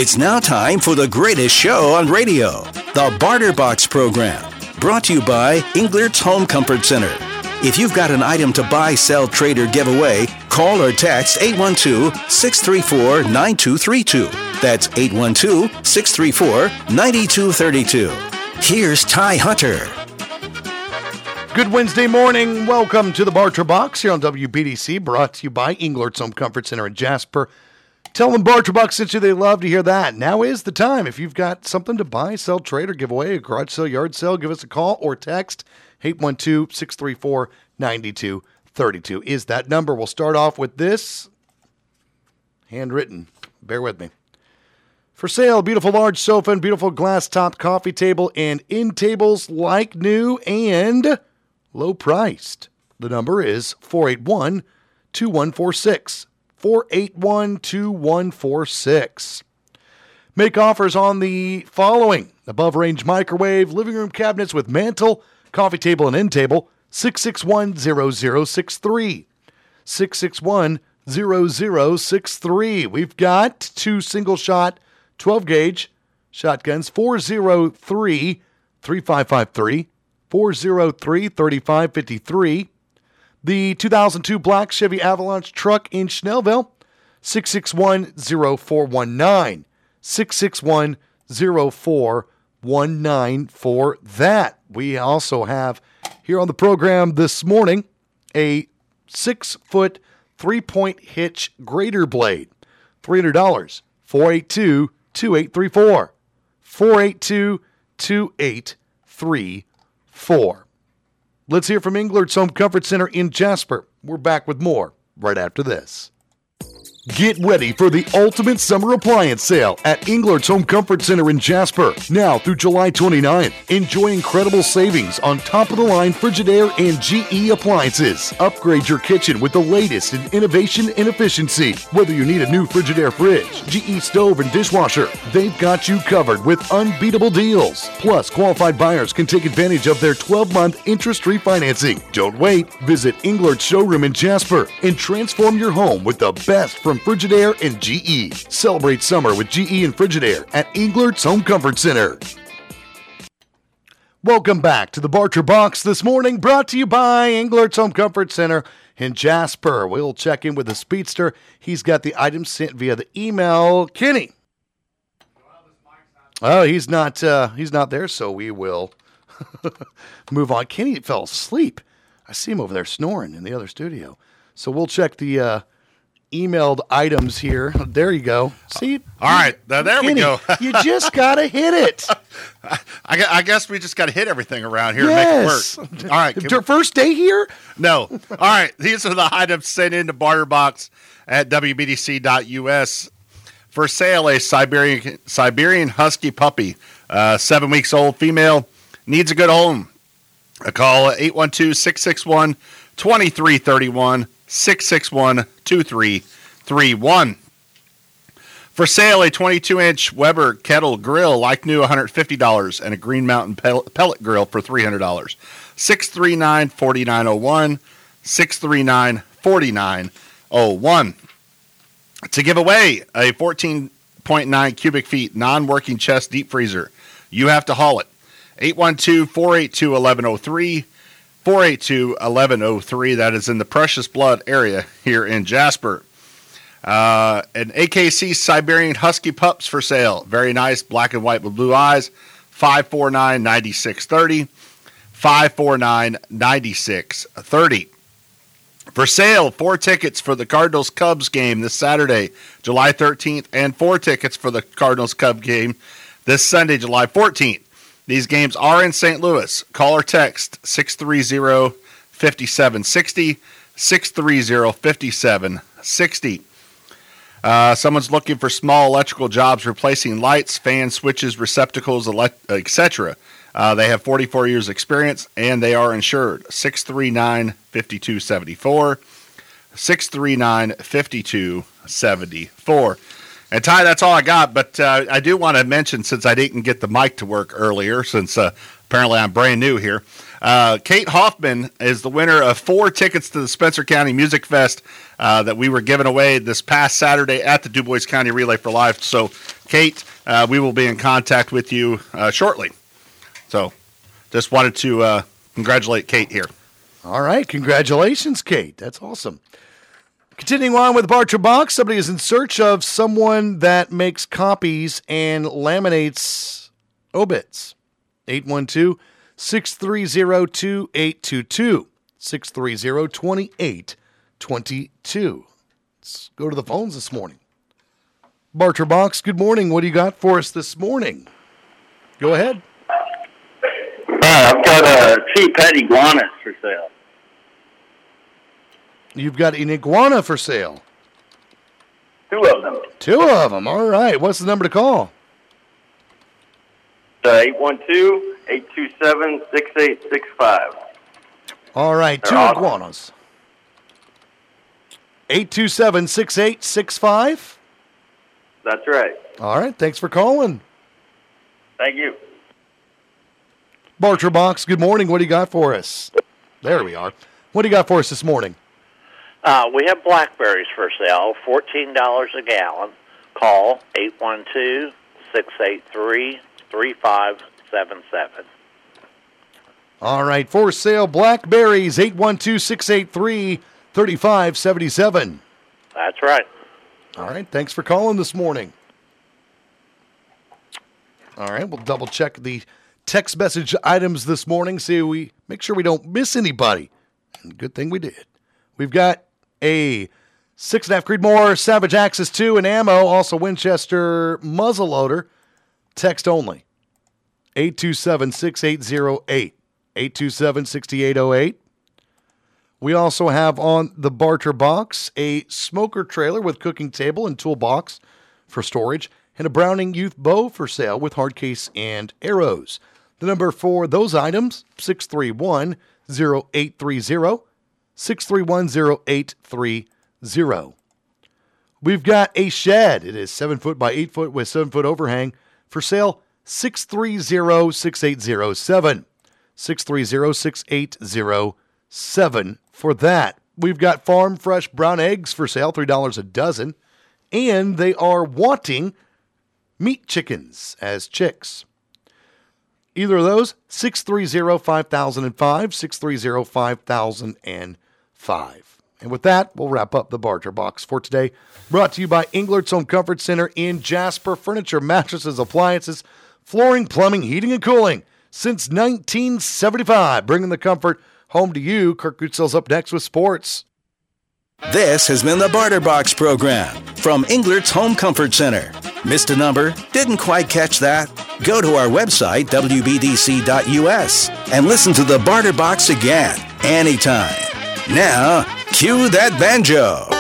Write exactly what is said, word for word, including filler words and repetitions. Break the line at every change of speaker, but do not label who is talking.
It's now time for the greatest show on radio, the Barter Box program, brought to you by Englert's Home Comfort Center. If you've got an item to buy, sell, trade, or give away, call or text eight one two, six three four, nine two three two. That's eight one two, six three four, nine two three two. Here's Ty Hunter.
Good Wednesday morning. Welcome to the Barter Box here on W B D C, brought to you by Englert's Home Comfort Center in Jasper. Tell them Barter Box sent you. They love to hear that. Now is the time. If you've got something to buy, sell, trade, or give away, a garage sale, yard sale, give us a call or text. eight one two, six three four, nine two three two is that number. We'll start off with this. Handwritten. Bear with me. For sale, beautiful large sofa and beautiful glass-topped coffee table and end tables like new and low priced. The number is four eight one, two one four six. four eight one, two one four six. Make offers on the following: above-range microwave, living room cabinets with mantle, coffee table and end table, six six one, zero zero six three. six six one, zero zero six three. We've got two single-shot, twelve-gauge shotguns, four oh three, three five five three, four oh three, three five five three. The two thousand two black Chevy Avalanche truck in Schnellville, six six one, zero four one nine. six six one, zero four one nine for that. We also have here on the program this morning a six-foot three-point hitch grater blade. three hundred dollars. four eight two, two eight three four. four eight two, two eight three four. Let's hear from Englert's Home Comfort Center in Jasper. We're back with more right after this. Get ready for the ultimate summer appliance sale at Englert's Home Comfort Center in Jasper. Now through July twenty-ninth. Enjoy incredible savings on top-of-the-line Frigidaire and G E appliances. Upgrade your kitchen with the latest in innovation and efficiency. Whether you need a new Frigidaire fridge, G E stove, and dishwasher, they've got you covered with unbeatable deals. Plus, qualified buyers can take advantage of their twelve-month interest-free financing. Don't wait. Visit Englert's showroom in Jasper and transform your home with the best from Frigidaire and G E. Celebrate summer with G E and Frigidaire at Englert's Home Comfort Center. Welcome back to the Barter Box this morning, brought to you by Englert's Home Comfort Center in Jasper. We'll check in with the Speedster. He's got the items sent via the email. Kenny. Oh, he's not. Uh, he's not there, so we will move on. Kenny fell asleep. I see him over there snoring in the other studio. So we'll check the uh, emailed items here. There you go. See?
All right. Now, there
Kenny,
we go.
You just got to hit it.
I, I guess we just got to hit everything around here
yes.
to make it work. All right.
Your first day here?
No. All right. These are the items sent into Barter Box at W B D C dot U S. For sale, a Siberian Siberian Husky puppy, uh, seven weeks old, female, needs a good home. A call at eight one two, six six one, two three three one. six six one, two three three one. For sale, a twenty-two inch Weber kettle grill, like new, one hundred fifty dollars, and a Green Mountain pellet grill for three hundred dollars. six three nine, four nine zero one, six three nine, four nine zero one. To give away a fourteen point nine cubic feet non-working chest deep freezer, you have to haul it. eight one two, four eight two, one one zero three. four eight two, one one zero three. That is in the Precious Blood area here in Jasper. Uh, an A K C Siberian Husky pups for sale. Very nice, black and white with blue eyes. five four nine, nine six three zero. five four nine, nine six three zero. For sale, four tickets for the Cardinals-Cubs game this Saturday, July thirteenth, and four tickets for the Cardinals-Cubs game this Sunday, July fourteenth. These games are in Saint Louis. Call or text six three zero, five seven six zero, six three zero, five seven six zero. Uh, someone's looking for small electrical jobs replacing lights, fans, switches, receptacles, et cetera. Uh, they have forty-four years experience, and they are insured. six three nine, five two seven four. six three nine, five two seven four. And Ty, that's all I got, but uh, I do want to mention, since I didn't get the mic to work earlier, since uh, Apparently, I'm brand new here. Uh, Kate Hoffman is the winner of four tickets to the Spencer County Music Fest uh, that we were giving away this past Saturday at the Du Bois County Relay for Life. So, Kate, uh, we will be in contact with you uh, shortly. So, just wanted to uh, congratulate Kate here.
All right. Congratulations, Kate. That's awesome. Continuing on with the Barter Box, somebody is in search of someone that makes copies and laminates obits. eight one two, six three zero, two eight two two. six three zero, two eight two two. Let's go to the phones this morning. Barter Box, good morning. What do you got for us this morning? Go ahead.
Uh, I've got uh, two pet iguanas for sale.
You've got an iguana for sale.
Two of them.
Two of them. All right. What's the number to call?
Uh, eight one two, eight two seven, six eight six five.
All right.
They're
two
awesome.
iguanas. eight two seven, six eight six five.
That's right.
All right. Thanks for calling.
Thank you.
Barter Box, good morning. What do you got for us? There we are. What do you got for us this morning?
Uh, we have blackberries for sale, fourteen dollars a gallon. Call eight one two, six eight three, three five seven seven.
All right. For sale, blackberries, eight one two, six eight three, three five seven seven.
That's right.
All right. Thanks for calling this morning. All right. We'll double check the text message items this morning. See we make sure we don't miss anybody. And good thing we did. We've got a six and a half Creedmoor Savage Axis two and ammo, also Winchester muzzleloader. Text only. eight two seven, six eight zero eight. eight two seven, six eight zero eight. We also have on the Barter Box a smoker trailer with cooking table and toolbox for storage, and a Browning Youth bow for sale with hard case and arrows. The number for those items, six three one, zero eight three zero, six three one, zero eight three zero. We've got a shed. It is seven foot by eight foot with seven foot overhang for sale, six three zero, six eight zero seven. six three zero, six eight zero seven for that. We've got farm fresh brown eggs for sale, three dollars a dozen, and they are wanting meat chickens as chicks. Either of those, six three zero, five thousand five, six three zero, five thousand five. And with that, we'll wrap up the Barter Box for today. Brought to you by Englert's Home Comfort Center in Jasper. Furniture, mattresses, appliances, flooring, plumbing, heating, and cooling since nineteen seventy-five. Bringing the comfort home to you. Kirk Goodsell's up next with sports.
This has been the Barter Box program from Englert's Home Comfort Center. Missed a number? Didn't quite catch that? Go to our website, W B D C dot U S, and listen to the Barter Box again, anytime. Now, cue that banjo.